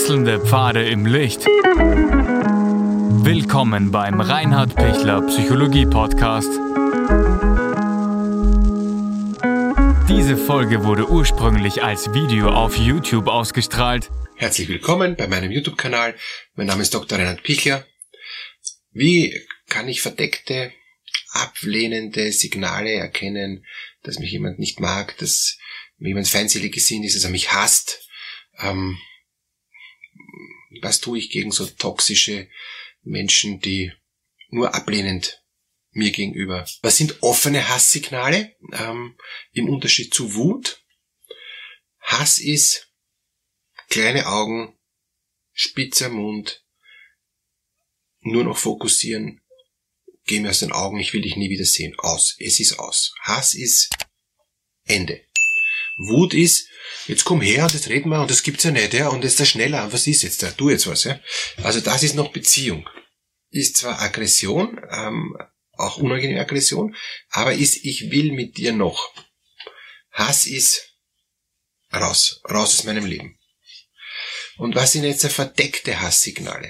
Wechselnde Pfade im Licht. Willkommen beim Reinhard Pichler Psychologie Podcast. Diese Folge wurde ursprünglich als Video auf YouTube ausgestrahlt. Herzlich willkommen bei meinem YouTube-Kanal. Mein Name ist Dr. Reinhard Pichler. Wie kann ich verdeckte, ablehnende Signale erkennen, dass mich jemand nicht mag, dass mir jemand feindselig gesinnt ist, dass er mich hasst? Was tue ich gegen so toxische Menschen, die nur ablehnend mir gegenüber? Was sind offene Hasssignale im Unterschied zu Wut? Hass ist kleine Augen, spitzer Mund, nur noch fokussieren, geh mir aus den Augen, ich will dich nie wieder sehen. Aus, es ist aus. Hass ist Ende. Wut ist, jetzt komm her und jetzt reden wir und das gibt's ja nicht, ja, und jetzt da schneller, was ist jetzt da, tu jetzt was, ja. Also das ist noch Beziehung. Ist zwar Aggression, auch unangenehme Aggression, aber ist, ich will mit dir noch. Hass ist raus aus meinem Leben. Und was sind jetzt verdeckte Hasssignale?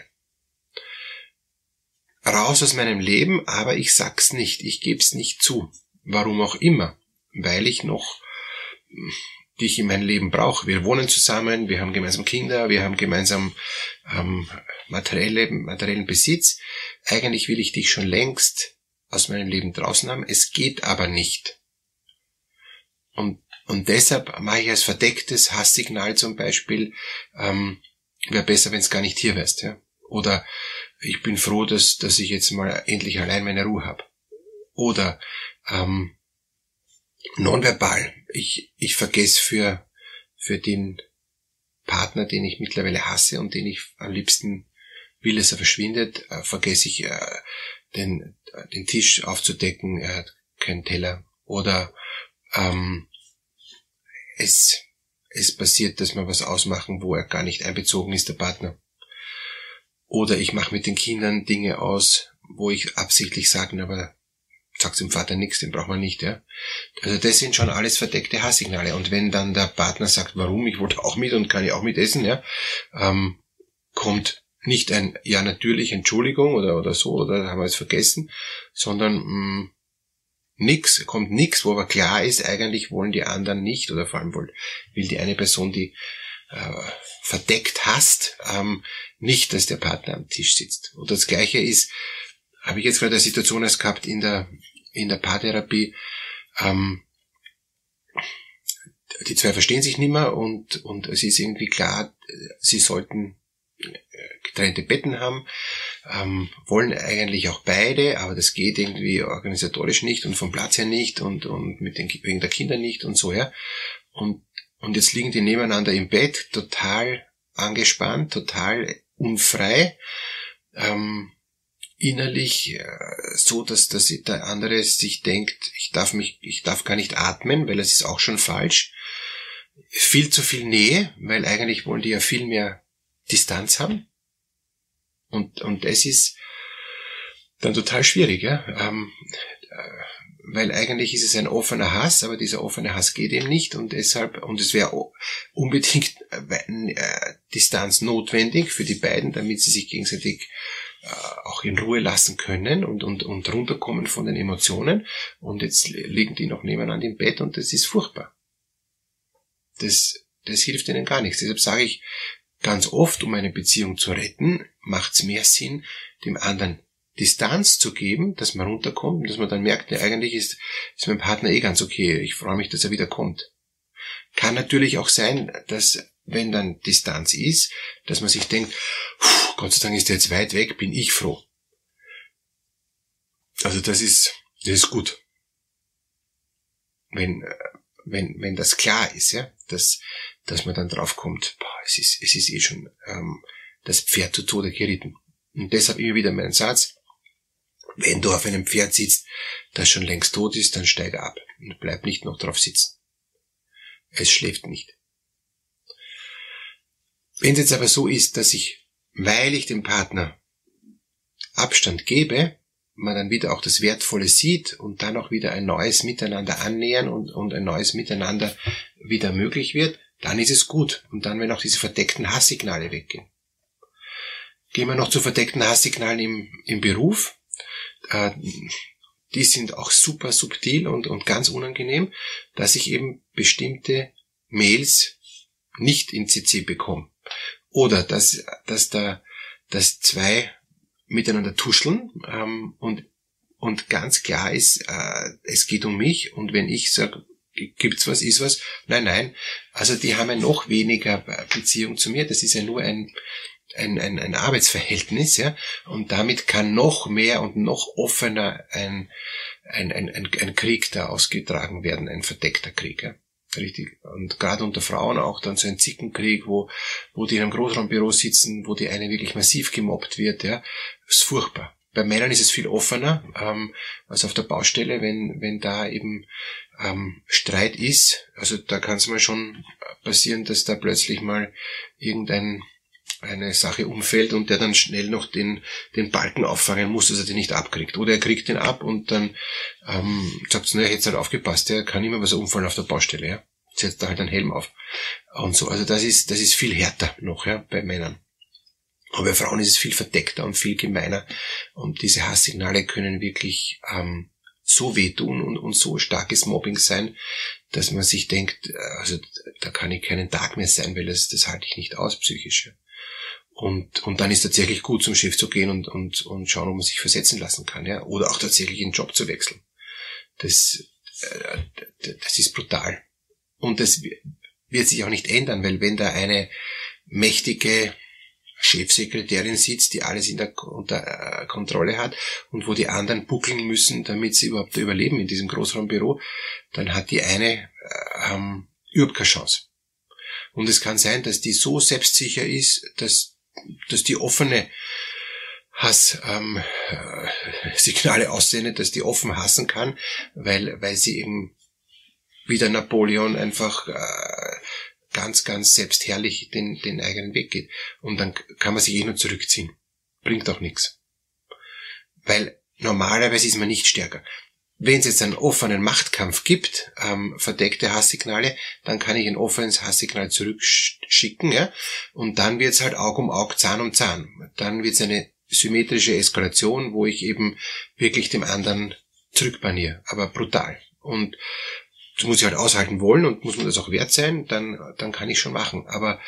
Raus aus meinem Leben, aber ich sag's nicht, ich geb's nicht zu. Warum auch immer, weil ich noch dich in mein Leben brauche. Wir wohnen zusammen, wir haben gemeinsam Kinder, wir haben gemeinsam materiellen Besitz. Eigentlich will ich dich schon längst aus meinem Leben draußen haben. Es geht aber nicht. Und deshalb mache ich als verdecktes Hasssignal zum Beispiel, wäre besser, wenn es gar nicht hier wärst. Ja? Oder ich bin froh, dass ich jetzt mal endlich allein meine Ruhe habe. Oder nonverbal. Ich vergesse für den Partner, den ich mittlerweile hasse und den ich am liebsten will, dass er verschwindet, vergesse ich den Tisch aufzudecken, er hat keinen Teller. Oder es passiert, dass wir was ausmachen, wo er gar nicht einbezogen ist, der Partner. Oder ich mache mit den Kindern Dinge aus, wo ich absichtlich sage, aber sag's dem Vater nichts, den braucht man nicht, ja. Also das sind schon alles verdeckte Hasssignale. Und wenn dann der Partner sagt, warum, ich wollte auch mit und kann ich auch mit essen, ja, kommt nicht ein, ja natürlich, Entschuldigung oder so, oder haben wir es vergessen, sondern kommt nix, wo aber klar ist, eigentlich wollen die anderen nicht, oder vor allem will die eine Person, die verdeckt hasst, nicht, dass der Partner am Tisch sitzt. Und das Gleiche ist, habe ich jetzt gerade eine Situation erst gehabt in der Paartherapie, die zwei verstehen sich nicht mehr und es ist irgendwie klar, sie sollten getrennte Betten haben, wollen eigentlich auch beide, aber das geht irgendwie organisatorisch nicht und vom Platz her nicht und wegen der Kinder nicht und so, ja. Und jetzt liegen die nebeneinander im Bett, total angespannt, total unfrei, innerlich so, dass der andere sich denkt, ich darf gar nicht atmen, weil es ist auch schon falsch. Viel zu viel Nähe, weil eigentlich wollen die ja viel mehr Distanz haben. Und das ist dann total schwierig, ja. Weil eigentlich ist es ein offener Hass, aber dieser offene Hass geht eben nicht und deshalb, und es wäre unbedingt Distanz notwendig für die beiden, damit sie sich gegenseitig auch in Ruhe lassen können und runterkommen von den Emotionen. Und jetzt liegen die noch nebeneinander im Bett und das ist furchtbar. Das hilft ihnen gar nichts. Deshalb sage ich ganz oft, um eine Beziehung zu retten, macht es mehr Sinn, dem anderen Distanz zu geben, dass man runterkommt und dass man dann merkt, ja, eigentlich ist mein Partner ganz okay, ich freue mich, dass er wieder kommt. Kann natürlich auch sein, dass, wenn dann Distanz ist, dass man sich denkt, Gott sei Dank ist der jetzt weit weg, bin ich froh. Also das ist gut. Wenn das klar ist, ja, dass man dann drauf kommt, es ist eh schon das Pferd zu Tode geritten. Und deshalb immer wieder mein Satz, wenn du auf einem Pferd sitzt, das schon längst tot ist, dann steige ab und bleib nicht noch drauf sitzen. Es schläft nicht. Wenn es jetzt aber so ist, dass weil ich dem Partner Abstand gebe, man dann wieder auch das Wertvolle sieht und dann auch wieder ein neues Miteinander annähern und ein neues Miteinander wieder möglich wird, dann ist es gut. Und dann, wenn auch diese verdeckten Hasssignale weggehen. Gehen wir noch zu verdeckten Hasssignalen im Beruf. Die sind auch super subtil und ganz unangenehm, dass ich eben bestimmte Mails nicht in CC bekomme. Oder dass zwei miteinander tuscheln und ganz klar ist, es geht um mich, und wenn ich sage, gibt's was, ist was, nein, also die haben ja noch weniger Beziehung zu mir, das ist ja nur ein Arbeitsverhältnis, ja, und damit kann noch mehr und noch offener ein Krieg da ausgetragen werden, ein verdeckter Krieg, ja. Richtig. Und gerade unter Frauen auch dann so ein Zickenkrieg, wo die in einem Großraumbüro sitzen, wo die eine wirklich massiv gemobbt wird, ja, ist furchtbar. Bei Männern ist es viel offener, als auf der Baustelle, wenn da eben Streit ist. Also da kann es mal schon passieren, dass da plötzlich mal eine Sache umfällt und der dann schnell noch den Balken auffangen muss, dass er den nicht abkriegt. Oder er kriegt den ab und dann sagt er, hätte halt aufgepasst, der kann immer was umfallen auf der Baustelle, ja. Setzt da halt einen Helm auf. Und so, also das ist viel härter noch, ja, bei Männern. Aber bei Frauen ist es viel verdeckter und viel gemeiner. Und diese Hasssignale können wirklich so wehtun und so starkes Mobbing sein, dass man sich denkt, also da kann ich keinen Tag mehr sein, weil das halte ich nicht aus, psychisch. Ja. Und dann ist tatsächlich gut, zum Chef zu gehen und schauen, ob man sich versetzen lassen kann, ja, oder auch tatsächlich den Job zu wechseln. Das ist brutal. Und das wird sich auch nicht ändern, weil wenn da eine mächtige Chefsekretärin sitzt, die alles unter Kontrolle hat und wo die anderen buckeln müssen, damit sie überhaupt überleben in diesem Großraumbüro, dann hat die eine überhaupt keine Chance. Und es kann sein, dass die so selbstsicher ist, dass die offene Signale aussendet, dass die offen hassen kann, weil sie eben wie der Napoleon einfach ganz, ganz selbstherrlich den eigenen Weg geht. Und dann kann man sich nur zurückziehen. Bringt auch nichts. Weil normalerweise ist man nicht stärker. Wenn es jetzt einen offenen Machtkampf gibt, verdeckte Hasssignale, dann kann ich ein offenes Hasssignal zurückschicken, ja, und dann wird's halt Aug um Aug, Zahn um Zahn. Dann wird's eine symmetrische Eskalation, wo ich eben wirklich dem anderen zurückbaniere, aber brutal. Und das muss ich halt aushalten wollen und muss mir das auch wert sein, dann kann ich schon machen. Aber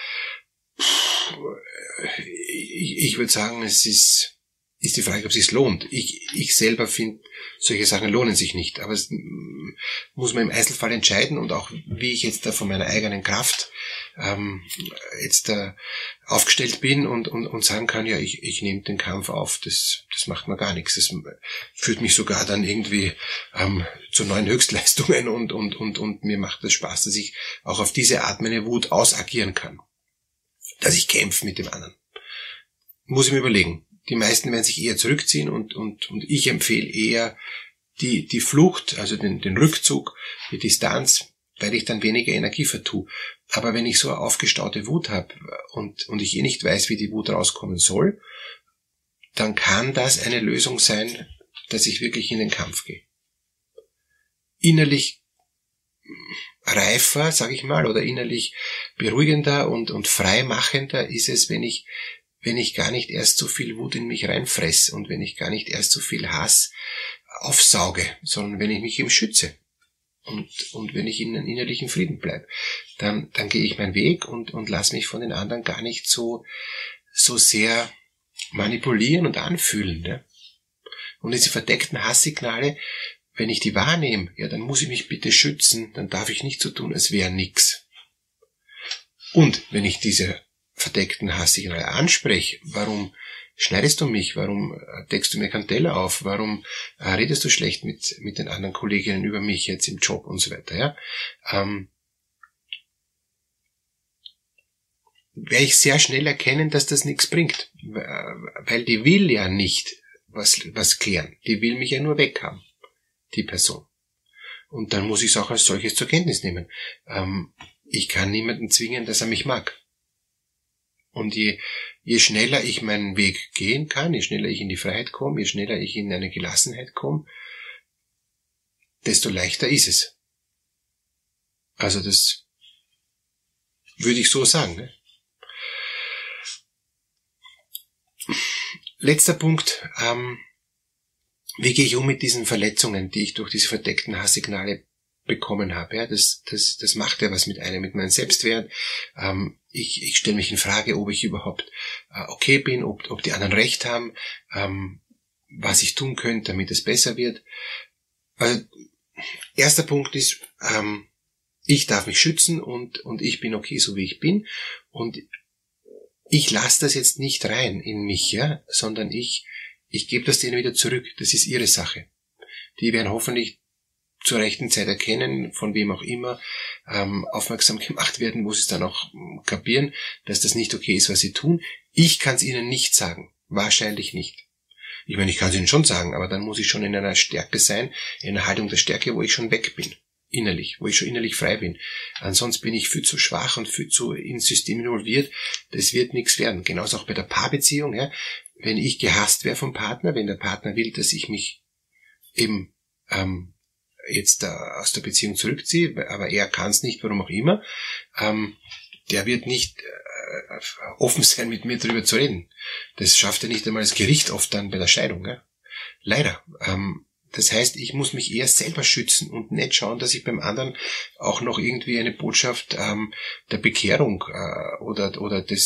ich würde sagen, es ist die Frage, ob es sich lohnt. Ich selber finde, solche Sachen lohnen sich nicht. Aber es muss man im Einzelfall entscheiden und auch, wie ich jetzt da von meiner eigenen Kraft jetzt da aufgestellt bin und sagen kann, ja, ich nehme den Kampf auf, das macht mir gar nichts. Das führt mich sogar dann irgendwie zu neuen Höchstleistungen und mir macht das Spaß, dass ich auch auf diese Art meine Wut ausagieren kann. Dass ich kämpfe mit dem anderen. Muss ich mir überlegen. Die meisten werden sich eher zurückziehen und ich empfehle eher die Flucht, also den Rückzug, die Distanz, weil ich dann weniger Energie vertue. Aber wenn ich so eine aufgestaute Wut habe und ich nicht weiß, wie die Wut rauskommen soll, dann kann das eine Lösung sein, dass ich wirklich in den Kampf gehe. Innerlich reifer, sag ich mal, oder innerlich beruhigender und freimachender ist es, wenn ich gar nicht erst so viel Wut in mich reinfresse und wenn ich gar nicht erst so viel Hass aufsauge, sondern wenn ich mich eben schütze und wenn ich in einem innerlichen Frieden bleibe, dann gehe ich meinen Weg und lasse mich von den anderen gar nicht so sehr manipulieren und anfühlen. Ne? Und diese verdeckten Hasssignale, wenn ich die wahrnehme, ja, dann muss ich mich bitte schützen, dann darf ich nicht so tun, als wäre nix. Und wenn ich diese verdeckten Hasssignale anspreche, warum schneidest du mich, warum deckst du mir keinen Teller auf, warum redest du schlecht mit den anderen Kolleginnen über mich jetzt im Job und so weiter, ja, werde ich sehr schnell erkennen, dass das nichts bringt, weil die will ja nicht was klären, die will mich ja nur weghaben, die Person. Und dann muss ich es auch als solches zur Kenntnis nehmen. Ich kann niemanden zwingen, dass er mich mag. Und je schneller ich meinen Weg gehen kann, je schneller ich in die Freiheit komme, je schneller ich in eine Gelassenheit komme, desto leichter ist es. Also das Würde ich so sagen. Ne? Letzter Punkt. Wie gehe ich um mit diesen Verletzungen, die ich durch diese verdeckten Hasssignale bekommen habe? Ja, das macht ja was mit einem, mit meinem Selbstwert. Ich stelle mich in Frage, ob ich überhaupt okay bin, ob die anderen recht haben, was ich tun könnte, damit es besser wird. Also, erster Punkt ist, ich darf mich schützen und ich bin okay, so wie ich bin. Und ich lasse das jetzt nicht rein in mich, ja, sondern ich gebe das denen wieder zurück. Das ist ihre Sache. Die werden hoffentlich zur rechten Zeit erkennen, von wem auch immer, aufmerksam gemacht werden, wo sie es dann auch kapieren, dass das nicht okay ist, was sie tun. Ich kann es ihnen nicht sagen. Wahrscheinlich nicht. Ich meine, ich kann es ihnen schon sagen, aber dann muss ich schon in einer Stärke sein, in einer Haltung der Stärke, wo ich schon weg bin. Innerlich, wo ich schon innerlich frei bin. Ansonsten bin ich viel zu schwach und viel zu ins System involviert. Das wird nichts werden. Genauso auch bei der Paarbeziehung. Ja. Wenn ich gehasst wäre vom Partner, wenn der Partner will, dass ich mich eben jetzt aus der Beziehung zurückziehe, aber er kann es nicht, warum auch immer, der wird nicht offen sein, mit mir darüber zu reden. Das schafft ja nicht einmal das Gericht oft dann bei der Scheidung. Ja. Leider. Das heißt, ich muss mich eher selber schützen und nicht schauen, dass ich beim anderen auch noch irgendwie eine Botschaft der Bekehrung oder der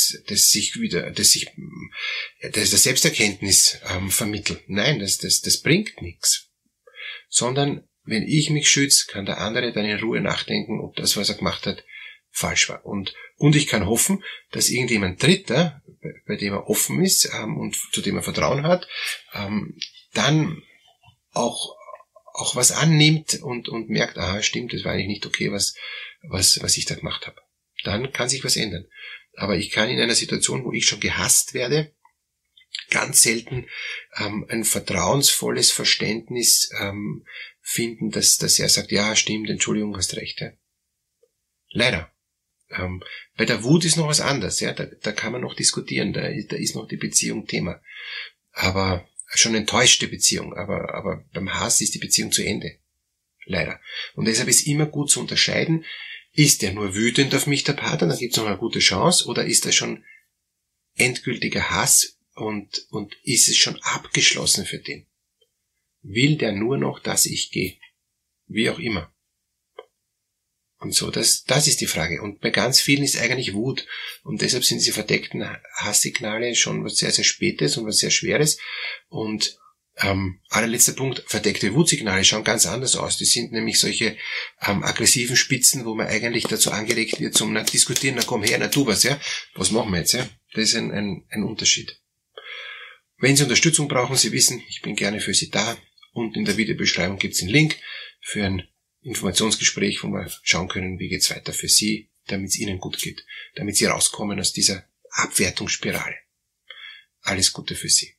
Selbsterkenntnis vermittle. Nein, das bringt nichts. Sondern wenn ich mich schütze, kann der andere dann in Ruhe nachdenken, ob das, was er gemacht hat, falsch war. Und ich kann hoffen, dass irgendjemand Dritter, bei dem er offen ist und zu dem er Vertrauen hat, dann auch was annimmt und merkt, aha, stimmt, das war eigentlich nicht okay, was ich da gemacht habe. Dann kann sich was ändern. Aber ich kann in einer Situation, wo ich schon gehasst werde, ganz selten ein vertrauensvolles Verständnis finden, dass er sagt, ja, stimmt, Entschuldigung, hast recht. Ja. Leider. Bei der Wut ist noch was anderes, ja, da kann man noch diskutieren, da ist noch die Beziehung Thema. Aber schon enttäuschte Beziehung, aber beim Hass ist die Beziehung zu Ende. Leider. Und deshalb ist immer gut zu unterscheiden, ist der nur wütend auf mich, der Partner, dann gibt es noch eine gute Chance, oder ist das schon endgültiger Hass und ist es schon abgeschlossen für den? Will der nur noch, dass ich gehe? Wie auch immer. Und so, das ist die Frage. Und bei ganz vielen ist eigentlich Wut. Und deshalb sind diese verdeckten Hasssignale schon was sehr, sehr Spätes und was sehr Schweres. Und allerletzter Punkt, verdeckte Wutsignale schauen ganz anders aus. Die sind nämlich solche aggressiven Spitzen, wo man eigentlich dazu angeregt wird, zum Diskutieren, na komm her, na tu was, ja. Was machen wir jetzt, ja? Das ist ein Unterschied. Wenn Sie Unterstützung brauchen, Sie wissen, ich bin gerne für Sie da. Und in der Videobeschreibung gibt es einen Link für ein Informationsgespräch, wo wir schauen können, wie geht's weiter für Sie, damit es Ihnen gut geht, damit Sie rauskommen aus dieser Abwertungsspirale. Alles Gute für Sie.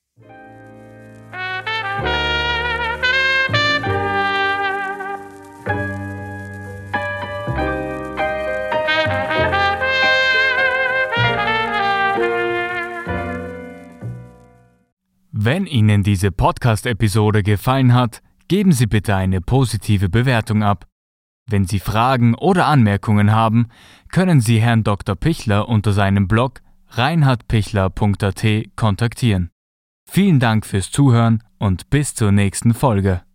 Wenn Ihnen diese Podcast-Episode gefallen hat, geben Sie bitte eine positive Bewertung ab. Wenn Sie Fragen oder Anmerkungen haben, können Sie Herrn Dr. Pichler unter seinem Blog reinhardpichler.at kontaktieren. Vielen Dank fürs Zuhören und bis zur nächsten Folge.